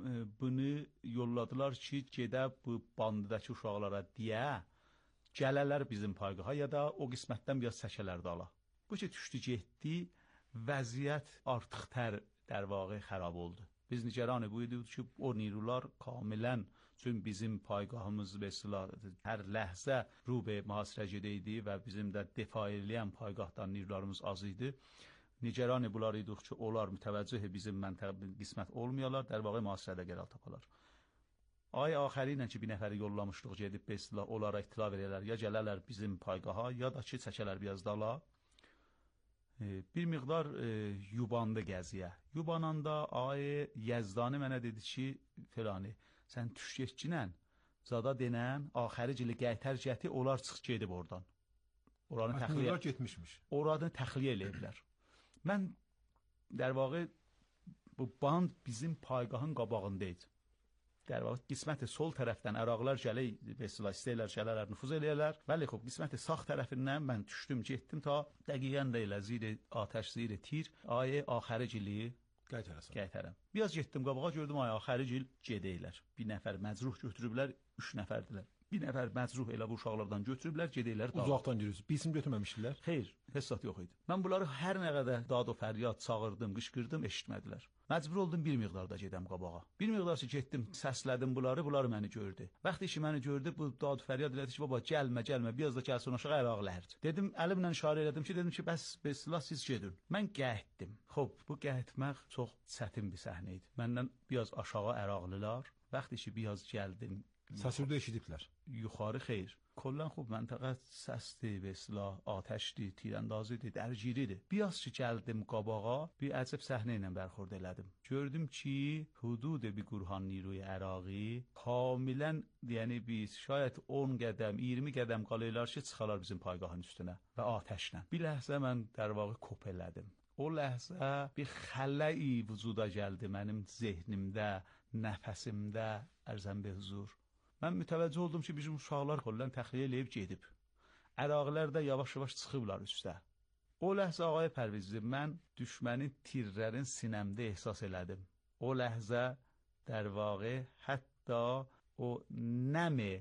[SPEAKER 7] bunu yolladılar ki, gedəb bu bandadakı uşaqlara deyə gələlər bizim payqaha ya da o qismətdən biraz çəkələr dala. Bu ki, düşdü getdi, vəziyyət artıq در واقع xarab oldu. Biz nigeran bu idi ki, o نیروlar kamilən çünki bizim payqahımız və silah hər ləhzə rube mühasirə gedəydi və bizim də defa eləyən payqahdan نیروlarımız az idi. Nigeran bunlar idik ki, onlar mütəvəccüh bizim məntəqə qismət olmayalar, در واقع mühasirədə qərar tapalar. Ay axəri ilə ki, bir nəfəri yollamışdıq gedib bəslə onlara ittila verələr, ya gələrlər bizim payqaha, ya da ki, çəkələr biraz dala. Bir miqdar yubandı gəziyə. Yubananda ay Yəzdani mənə dedi ki, filani, sən tüşketçinən, zada denən, axəri cili qaytar gəti, onlar çıx gedib oradan. Oradan təxliyə eləyiblər. Mən در واقع bu band bizim payqahın qabağındaydı. در واقع qisməti sol tərəfdən Əraqlar gələ istəyirlər, gələrlər, nüfuz eləyərlər. Bəli, xub, qisməti sağ tərəfindən mən düşdüm, getdim ta dəqiqən də elə zir atəş, zir tir, ay axəri cili qaytarəm. Biraz getdim qabağa, gördüm ay axəri cil gedəylər. Bir nəfər məcruh götürüblər, 3 nəfərdilər. bir nəfər məcruh elə bu uşaqlardan götürüblər, gedəklər dağa.
[SPEAKER 6] Uzaqdan girirsiniz. Bir isim götürməmişdilər?
[SPEAKER 7] Xeyr, hesab yox idi. Mən bunları hər nə qədər dad və fəryad çağırdım, qışqırdım, eşitmədilər. Məcbur oldum bir miqdarda gedəm qabağa. Bir miqdarsa getdim, səslədim bunları məni gördü. Vaxtı ki məni gördü, bu dad fəryad elədi ki, baba gəlmə, biraz da gəlsin aşağı əraqlərdi. Dedim, əlimlə işarə elədim ki, bəs beslah siz gedin. Mən qəhətdim. Xoş, bu qəhətmək çox çətin bir səhnə idi. Məndən biraz aşağı əraqlılar, vaxtı ki biraz gəldim.
[SPEAKER 6] Səsi də eşidiblər.
[SPEAKER 7] Yuxarı xeyr. Kollan خوب منطقه səsdir, به اصطلاح آتشdir, تیراندازیdir, dərgiridir. Biraz ki gəldim qabağa, bir əcəb səhnə ilə bərxurd elədim. Gördüm ki, hudud bir گروهان نیروی عراقی کاملا یعنی 20 şayət 10 qədəm, 20 qədəm qalırlar ki, çıxarlar bizim paygahın üstünə və atəşlə. Bir ləhzə mən در واقع kop elədim. O ləhzə bir xələyi vücuda gəldi mənim zehnimdə, nəfəsimdə, ərzəm be huzur. Mən mütəvəccüh oldum ki, bizim uşaqlar kollan təxliyə eləyib gedib. Əraqilər də yavaş-yavaş çıxıblar üstə. O ləhzə ağay Pərvizli, mən düşmənin tirlərin sinəmdə ehsas elədim. O ləhzə در واقع hətta o nəmi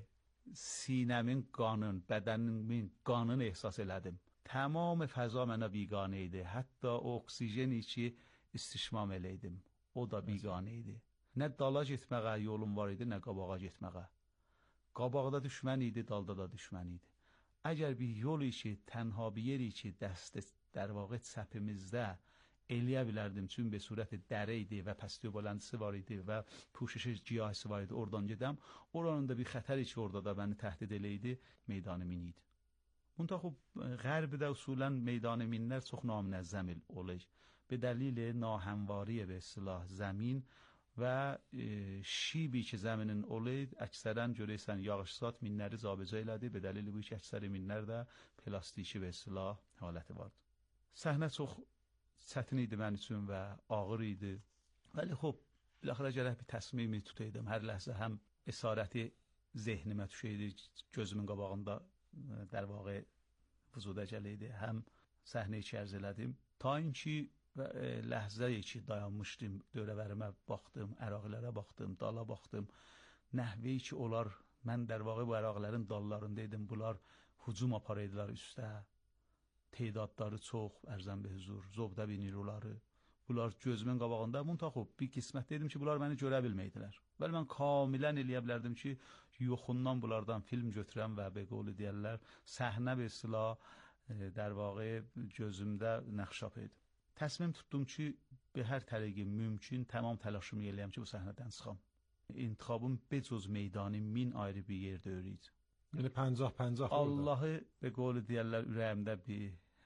[SPEAKER 7] sinəmin qanın, bədənimin qanını ehsas elədim. Tamam fəza mənə biganə idi. Hətta o oksijeni ki istişmam eləydim. O da biganə idi. Nə dala getməyə yolum var idi, nə qabağa getməyə. Qabaqda düşmən idi, dalda da düşmən idi. Əgər bir yol işi, tənha bir yer işi dəstə در واقع çəpimizdə eləyə bilərdim, çünki bir surət dərə idi və pəsti bələndisi var idi və puşuş cihazı var idi, oradan gedəm. Oranın da bir xətər ki, orada da məni təhdid eləydi, meydan min idi. Muntaxıb Qərbdə usulən meydan minlər çox namunəzzəm olur. به دلیل ناهمواری به اصطلاح زمین و شیبی که زمینin olid əksərən görürsən yağışsat minləri zabıca elədi. Be dəlili bu ki, əksəri minlər də plastiki və silah haləti vardı. Səhnə çox çətin idi mən üçün və ağır idi. Vəli xob, biləxərə gərək bir təsmimi tutaydım. Hər ləhzə həm esarəti zehnimə düşəydi, gözümün qabağında در واقع vücuda gələydi. Həm səhnəyi ki ərz elədim. Ta inki ləhzəyi ki dayanmışdım, dövrəvərimə baxdım, əraqlərə baxdım, dala baxdım. Nəhveyi ki onlar, mən در واقع bu əraqlərin dallarındaydım, bunlar hücum aparaydılar üstə. Teydadları çox, ərzəm be huzur, zobdə bir niruları. Bunlar gözümün qabağında, muntaxub, bir qismət dedim ki, bunlar məni görə bilməydilər. Bəli, mən kamilən eləyə bilərdim ki, yoxundan bunlardan film götürəm və be qolu deyərlər, səhnə bir silah در واقع gözümdə nəxşap edim. Təsmim tutdum ki, به هر طریقی mümkün tamam təlaşımı eləyəm ki, bu səhnədən çıxam. İntiqabım becuz meydanı min ayrı bir yerdə örüydü.
[SPEAKER 6] Yəni 50-50
[SPEAKER 7] Allahı be qolu deyərlər ürəyimdə bir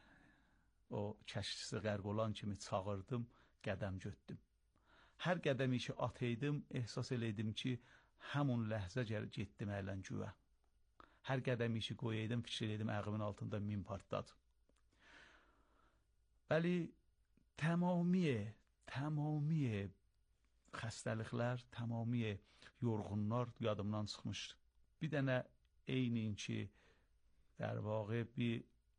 [SPEAKER 7] o kəşkisi qərq olan kimi çağırdım, qədəm götdüm. Hər qədəmi ki ataydım, ehsas eləydim ki, həmun ləhzə getdim ələn güvə. Hər qədəmi ki qoyaydım, fikir eləydim, əqimin altında min partladı. Bəli, tamamiye xəstəliklər, tamamiye yorğunlar yadımdan çıxmışdı. Bir dənə eynin ki, در واقع bir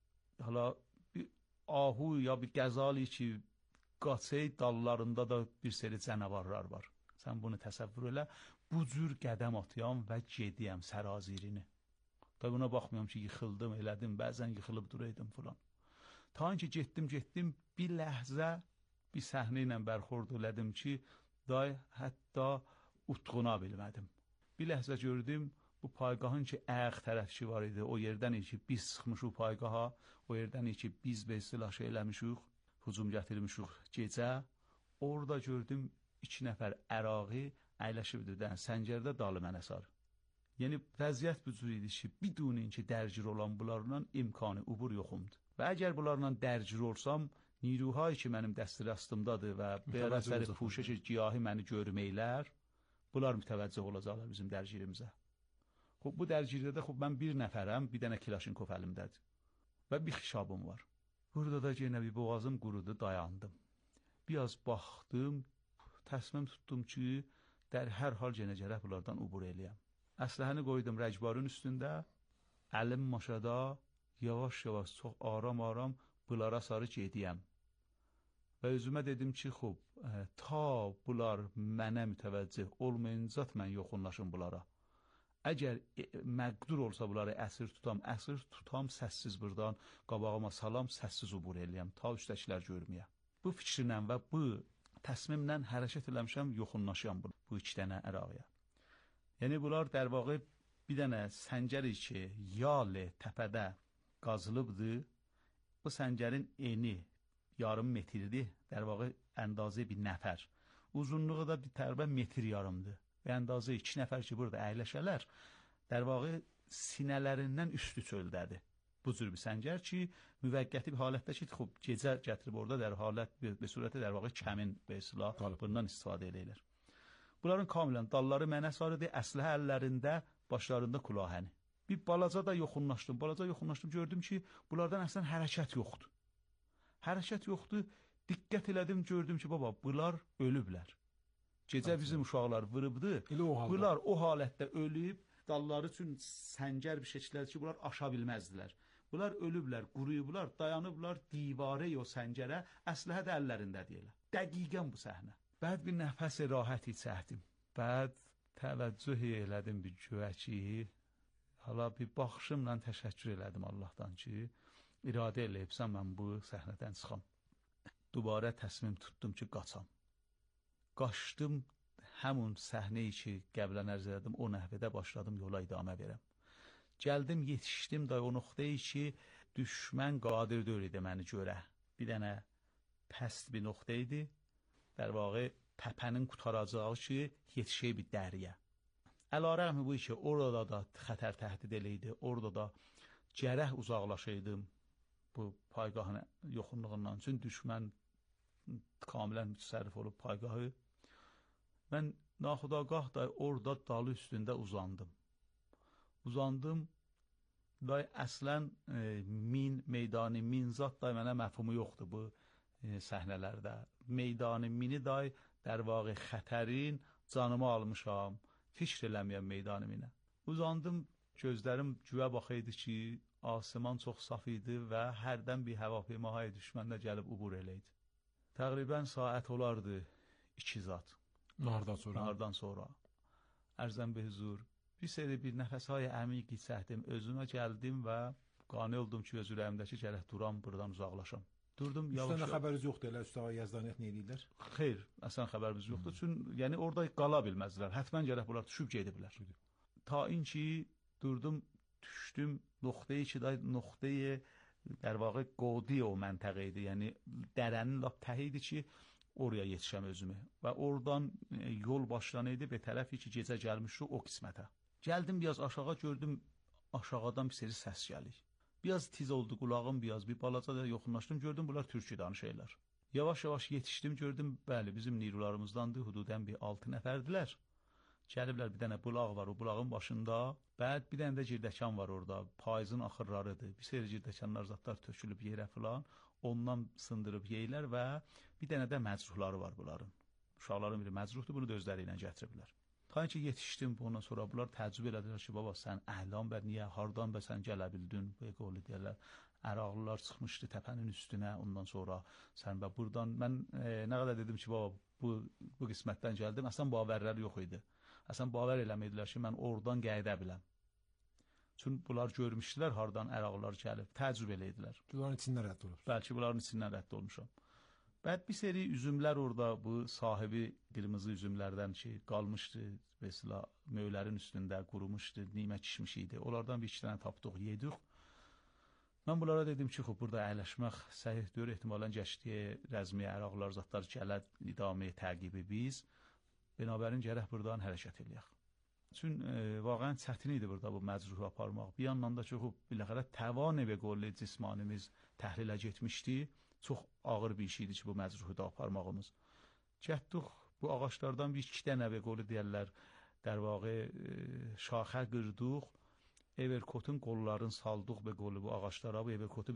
[SPEAKER 7] ahu ya bir qəzali ki, qaçey dallarında da bir seri cənavarlar var. Sən bunu təsəvvür elə, bu cür qədəm atıyam və gediyəm sərazirini. Da buna baxmıyorum ki, yıxıldım, elədim, bəzən yıxılıb duraydım filan. Ta ki getdim, bir ləhzə bir səhnə ilə bərxurd elədim ki, day hətta utquna bilmədim. Bir ləhzə gördüm, bu paygahın ki, ayaq tərəfçi var idi, o yerdən ki, biz çıxmışıq paygaha, o yerdən ki, biz besilah şey eləmişik, hücum gətirmişik gecə, orada gördüm 2 nəfər əraqi əyləşibdir, səngərdə dalı mənə sarı. Yəni, vəziyyət bu cür idi ki, bidunin ki, dərgir olan bunlarla imkanı, ubur yoxumdur. Və əgər bunlarla dərgir olsam, niruhayı ki, mənim dəstirastımdadır və bəyərəsəri puşəş giyahi məni görməklər, bunlar mütəvəccüh olacaqlar bizim dərgirimizə. Bu dərgirdə də mən bir nəfərəm, bir dənə Kilaşinkov əlimdədir və bir xişabım var. Burada da yenə bir boğazım qurudu, dayandım. Biraz baxdım, təsmim tutdum ki, hər hal yenə gərək bunlardan ubur eləyəm. Əsləhəni qoydum rəcbarın üstündə, əlim maşada, yavaş-yavaş, çox aram-aram bunlara sarı gediyəm. Və özümə dedim ki, xub, ta bunlar mənə mütəvəccüh olmayınca mən yoxunlaşım bunlara. Əgər məqdur olsa bunları əsir tutam, səssiz buradan qabağıma salam, səssiz ubur eləyəm, ta üstəkilər görməyə. Bu fikrinlə və bu təsmimlə hərəkət eləmişəm, yoxunlaşam bu iki dənə əraziyə. Yəni bunlar در واقع bir dənə səngəri ki, yale təpədə qazılıbdır. Bu səngərin eni yarım metrdir, در واقع əndazə bir nəfər. Uzunluğu da bir tərəbə metr yarımdır. Və əndazə 2 nəfər ki, burada əyləşələr, در واقع sinələrindən üstü çöldədir. Bu cür bir səngər ki, müvəqqəti bir halətdə ki, gecə gətirib orada در halət, bir surətdə در واقع kəmin və silah bundan istifadə edirlər. Bunların kamilən dalları mənə sarıdır, əsləhə əllərində, başlarında kulahəni. Bir balaca da yoxunlaşdım, gördüm ki, bunlardan əslən hərəkət yoxdur. Hərəkət yoxdur, diqqət elədim, gördüm ki, baba, bunlar ölüblər. Gecə bizim uşaqlar vırıbdı, bunlar o halətdə ölüb, dalları üçün səngər bir şəkillər ki, bunlar aşa bilməzdilər. Bunlar ölüblər, quruyublar, dayanıblar divarə o səngərə, əsləhə də əllərində deyirlər. Dəqiqən bu səhnə. Bəd bir nəfəs rahat içəhdim. Bəd təvəccüh elədim bir göyə ki, hala bir baxışımla təşəkkür elədim Allahdan ki, iradə eləyibsən mən bu səhnədən çıxam. Dubarə təsmim tutdum ki, qaçam. Qaçdım, həmun səhnəyi ki, qəblən ərz elədim, o nəhvədə başladım yola idamə verəm. Gəldim, yetişdim da o nöqtəyi ki, düşmən qadir deyil idi məni görə. Bir dənə pəst bir nöqtə idi, در واقع təpənin qutaracağı ki, yetişəy bir dəriyə. Əlarəğmi bu ki, orada da xətər təhdid eləydi, orada da gərək uzaqlaşaydım bu paygahın yoxunluğundan üçün düşmən kamilən mütəsərrif olub paygahı. Mən naxudagah da orada dalı üstündə uzandım. Da əslən meydanı minzat da mənə məfhumu yoxdur bu səhnələrdə. Meydanı mini da در واقع xətərin canımı almışam. Fikr eləməyəm meydanı minə. Uzandım, gözlərim güyə baxaydı ki, asiman çox saf idi və hərdən bir həvapeymahay düşməndə gəlib ubur eləydi. Təqribən saat olardı 2 zat. Nahardan sonra. Ərzəm be huzur. Bir seri bir nəfəshay əmiq içəhdim, özümə gəldim və qane oldum ki, öz ürəyimdəki gərək duram, buradan uzaqlaşam. Durdum, yavaş.
[SPEAKER 6] Üstəndə xəbəriniz yoxdur, elə Üstava Yazdaniyət nə edirlər?
[SPEAKER 7] Xeyr, əslən xəbərimiz yoxdur. Çünki yəni orada qala bilməzdilər. Hətmən gərək bunlar düşüb gediblər. Ta inki durdum, düşdüm nöqtəyi ki, nöqtəyi در واقع qodi o məntəqə idi. Yəni dərənin lap təhi idi ki, oraya yetişəm özümü. Və oradan yol başlanıydı bir tərəfi ki, gecə gəlmişdi o qismətə. Gəldim, biraz aşağı gördüm, aşağıdan bir seri səs gəlir. Biraz tiz oldu qulağım, biraz bir balaca da yoxunlaşdım, gördüm bunlar türkçe danışırlar. Yavaş-yavaş yetişdim, gördüm, bəli, bizim nirularımızdandır, hududən bir 6 nəfərdilər. Gəliblər, bir dənə bulaq var, o bulağın başında, bəd bir dənə də girdəkan var orada, payızın axırlarıdır. Bir seri girdəkanlar, zatlar tökülüb yerə filan, ondan sındırıb yeyirlər və bir dənə də məcruhları var bunların. Uşaqların biri məcruhdur, bunu da özləri ilə gətiriblər. Ta ki yetişdim, ondan sonra bunlar təəccüb elədilər ki, baba sən əhlan bə niyə, hardan bə sən gələ bildin, bu qolu deyərlər. Əraqlılar çıxmışdı təpənin üstünə, ondan sonra sən bə buradan, mən nə qədər dedim ki, baba bu qismətdən gəldim, əslən bavərləri yox idi. Əslən bavər eləmədilər ki, mən oradan qayıda biləm. Çünki bunlar görmüşdülər, hardan əraqlılar gəlib, təəccüb elədilər.
[SPEAKER 6] Bunların içindən rədd olub.
[SPEAKER 7] Bəlkə bunların içindən rədd olmuşam. Bəd bir seri üzümlər orada, bu sahibi qırmızı üzümlərdən ki, qalmışdı, mesela möylərin üstündə qurumuşdu, nimə kişmiş idi. Onlardan bir 2 dənə tapdıq, yedik. Mən bunlara dedim ki, burada əyləşmək səhihdir, ehtimalən gəşdiyə, rəzmiyə, əraqlar, zatlar gələr, idaməyə, təqibi biz. Binabərin gərək buradan hərəkət eləyək. Çünki vaqəən çətin idi burada bu məcruhu aparmaq. Bir yandan da ki, biləxərə təvan və qolli cismanimiz təhlilə getmişdi. Çox ağır bir şey idi ki, bu məcruhu da aparmağımız. Gətdik, bu ağaçlardan bir 2 dənə və qolu deyərlər, در واقع şaxə qırdıq, everkotun qollarını saldıq və qolu bu ağaçlara, bu everkotu